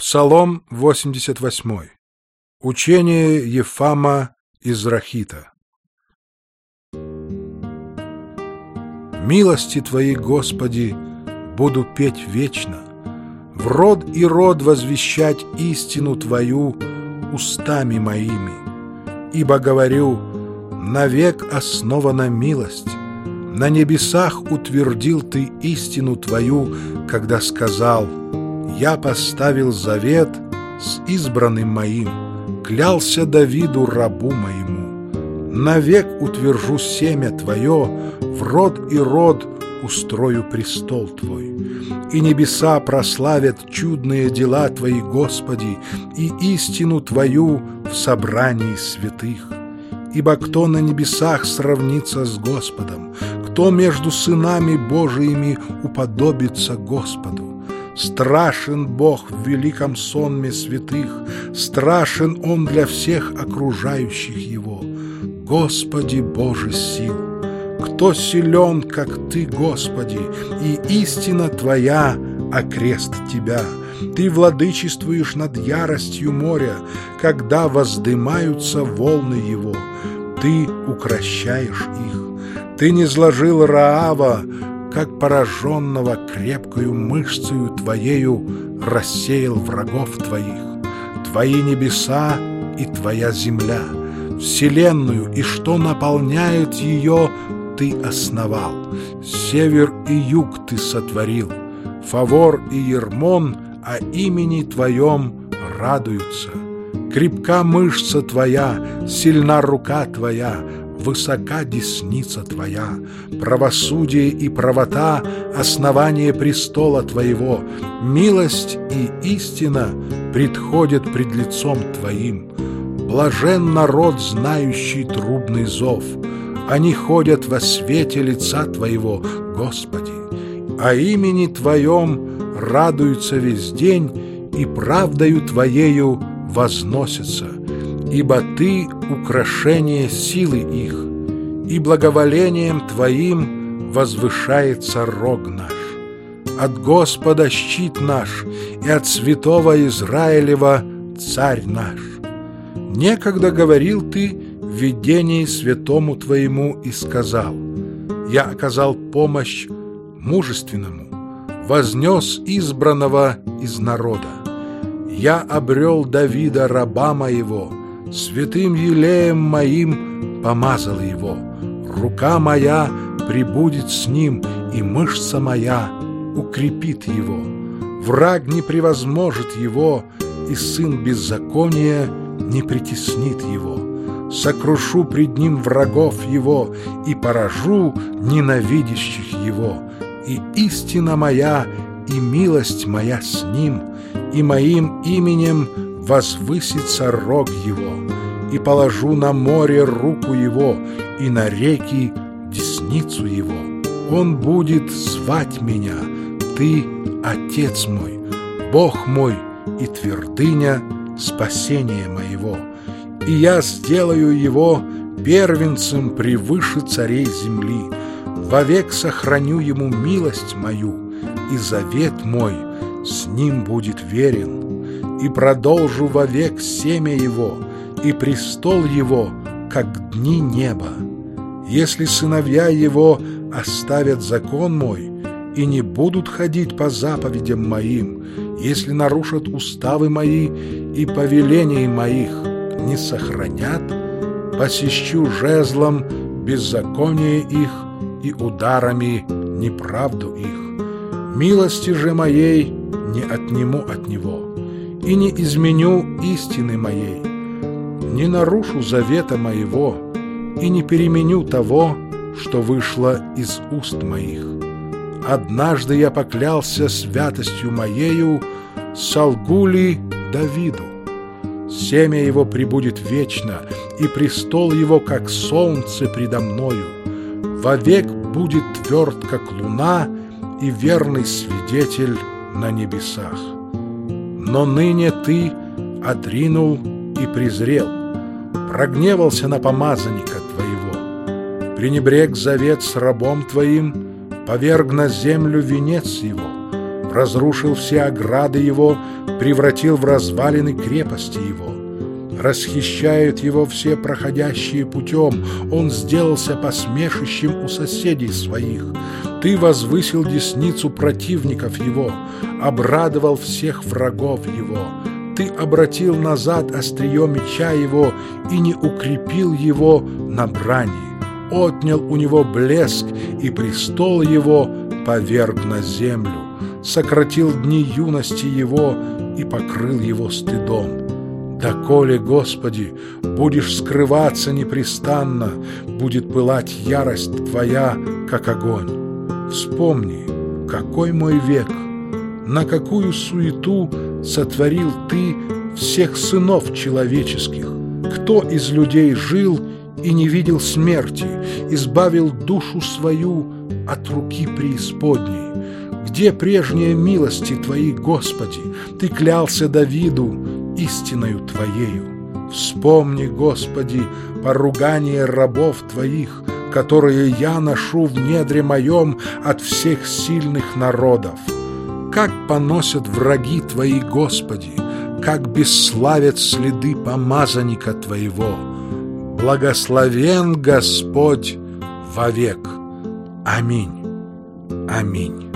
Псалом 88. Учение Ефама из Рахита. Милости Твои, Господи, буду петь вечно, в род и род возвещать истину Твою устами моими. Ибо говорю, навек основана милость, на небесах утвердил Ты истину Твою, когда сказал: «Я поставил завет с избранным моим, клялся Давиду рабу моему. Навек утвержу семя Твое, в род и род устрою престол Твой. И небеса прославят чудные дела Твои, Господи, и истину Твою в собрании святых. Ибо кто на небесах сравнится с Господом, кто между сынами Божиими уподобится Господу? Страшен Бог в великом сонме святых, страшен Он для всех окружающих Его. Господи Боже сил! Кто силен, как Ты, Господи, и истина Твоя окрест Тебя? Ты владычествуешь над яростью моря, когда воздымаются волны его. Ты укрощаешь их. Ты низложил Раава, как пораженного крепкою мышцею Твоею рассеял врагов Твоих. Твои небеса и Твоя земля, вселенную и что наполняет ее, Ты основал. Север и юг Ты сотворил. Фавор и Ермон о имени Твоем радуются. Крепка мышца Твоя, сильна рука Твоя, высока десница Твоя, правосудие и правота — основание престола Твоего, милость и истина предходят пред лицом Твоим. Блажен народ, знающий трубный зов, они ходят во свете лица Твоего, Господи. О имени Твоем радуются весь день и правдою Твоею возносятся, ибо Ты — украшение силы их, и благоволением Твоим возвышается рог наш. От Господа щит наш, и от святого Израилева царь наш. Некогда говорил Ты в видении святому Твоему и сказал: «Я оказал помощь мужественному, вознес избранного из народа. Я обрел Давида, раба моего, святым елеем моим помазал его. Рука моя пребудет с ним, и мышца моя укрепит его. Враг не превозможет его, и сын беззакония не притеснит его. Сокрушу пред ним врагов его и поражу ненавидящих его. И истина моя, и милость моя с ним, и моим именем возвысится рог его. И положу на море руку его, и на реки десницу его. Он будет звать меня: Ты — Отец мой, Бог мой и твердыня спасения моего. И я сделаю его первенцем превыше царей земли. Вовек сохраню ему милость мою, и завет мой с ним будет верен. И продолжу вовек семя его, и престол его, как дни неба. Если сыновья его оставят закон мой и не будут ходить по заповедям моим, если нарушат уставы мои и повелений моих не сохранят, посещу жезлом беззаконие их и ударами неправду их. Милости же моей не отниму от него и не изменю истины моей. Не нарушу завета моего и не переменю того, что вышло из уст моих. Однажды я поклялся святостью моею, солгу ли Давиду? Семя его пребудет вечно, и престол его, как солнце предо мною. Вовек будет тверд, как луна, и верный свидетель на небесах. Но ныне Ты отринул и презрел, прогневался на помазанника Твоего, пренебрег завет с рабом Твоим, поверг на землю венец его, разрушил все ограды его, превратил в развалины крепости его. Расхищают его все проходящие путем, он сделался посмешищем у соседей своих. Ты возвысил десницу противников его, обрадовал всех врагов его. Ты обратил назад острие меча его и не укрепил его на брани. Отнял у него блеск, и престол его поверг на землю. Сократил дни юности его и покрыл его стыдом. Доколе, Господи, будешь скрываться непрестанно, будет пылать ярость Твоя, как огонь. Вспомни, какой мой век, на какую суету сотворил Ты всех сынов человеческих. Кто из людей жил и не видел смерти, избавил душу свою от руки преисподней? Где прежние милости Твои, Господи? Ты клялся Давиду истиною Твоею. Вспомни, Господи, поругание рабов Твоих, которые я ношу в недре моем от всех сильных народов. Как поносят враги Твои, Господи, как бесславят следы помазанника Твоего. Благословен Господь вовек. Аминь. Аминь.